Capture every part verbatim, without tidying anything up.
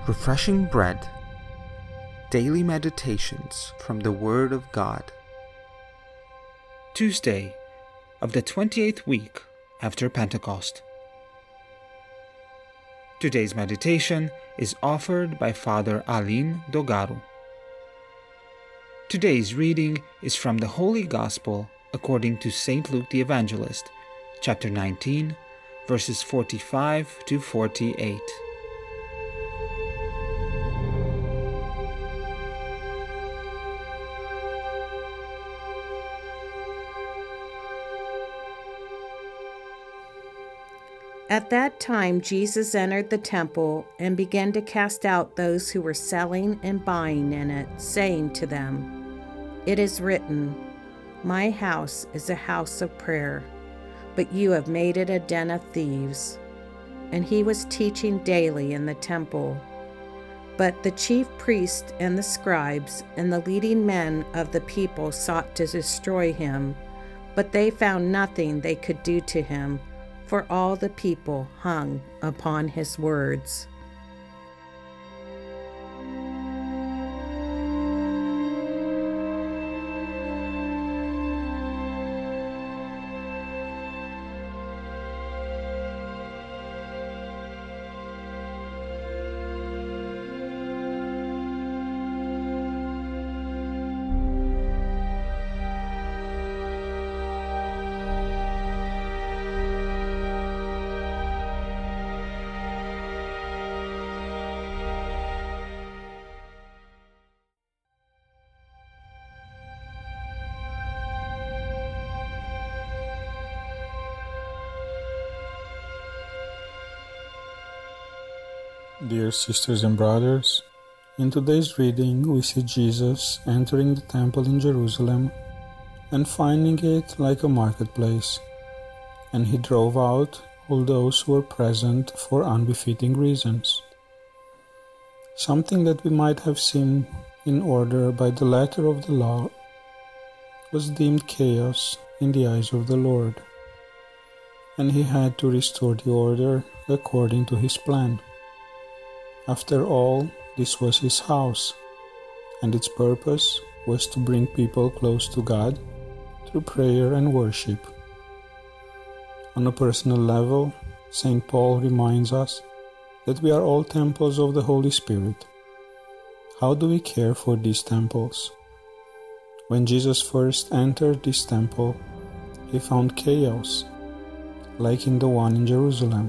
Refreshing Bread. Daily Meditations from the Word of God. Tuesday of the twenty-eighth week after Pentecost. Today's meditation is offered by Father Alin Dogaru. Today's reading is from the Holy Gospel according to Saint Luke the Evangelist, chapter nineteen, verses forty-five to forty-eight. At that time Jesus entered the temple and began to cast out those who were selling and buying in it, saying to them, "It is written, 'My house is a house of prayer,' but you have made it a den of thieves." And he was teaching daily in the temple. But the chief priests and the scribes and the leading men of the people sought to destroy him, but they found nothing they could do to him, for all the people hung upon his words. Dear sisters and brothers, in today's reading we see Jesus entering the temple in Jerusalem and finding it like a marketplace, and he drove out all those who were present for unbefitting reasons. Something that we might have seen in order by the letter of the law was deemed chaos in the eyes of the Lord, and he had to restore the order according to his plan. After all, this was his house, and its purpose was to bring people close to God through prayer and worship. On a personal level, Saint Paul reminds us that we are all temples of the Holy Spirit. How do we care for these temples? When Jesus first entered this temple, he found chaos, like in the one in Jerusalem.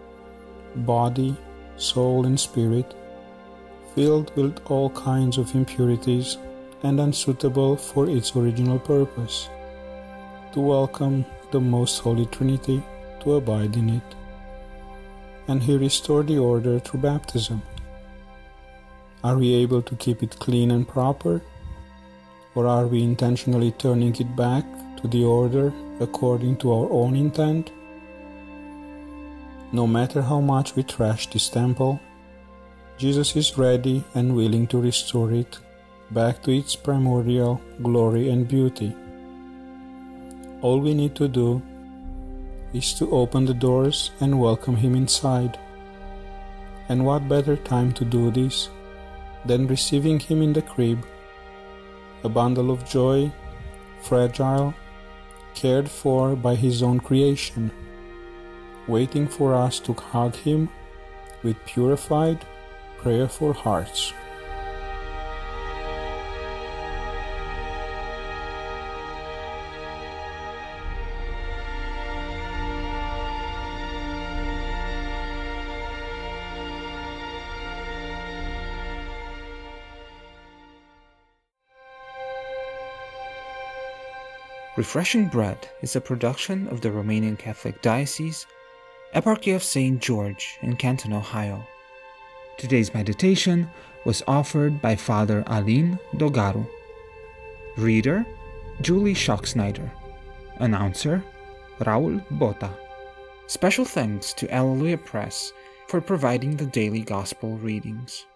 Body, soul and spirit, filled with all kinds of impurities and unsuitable for its original purpose, to welcome the Most Holy Trinity to abide in it. And he restored the order through baptism. Are we able to keep it clean and proper? Or are we intentionally turning it back to the order according to our own intent? No matter how much we trash this temple, Jesus is ready and willing to restore it back to its primordial glory and beauty. All we need to do is to open the doors and welcome him inside. And what better time to do this than receiving him in the crib, a bundle of joy, fragile, cared for by his own creation, waiting for us to hug him with purified, prayerful hearts. Refreshing Bread is a production of the Romanian Catholic Diocese, Eparchy of Saint George in Canton, Ohio. Today's meditation was offered by Father Alin Dogaru. Reader, Julie Schocksnyder. Announcer, Raul Bota. Special thanks to Alleluia Press for providing the daily Gospel readings.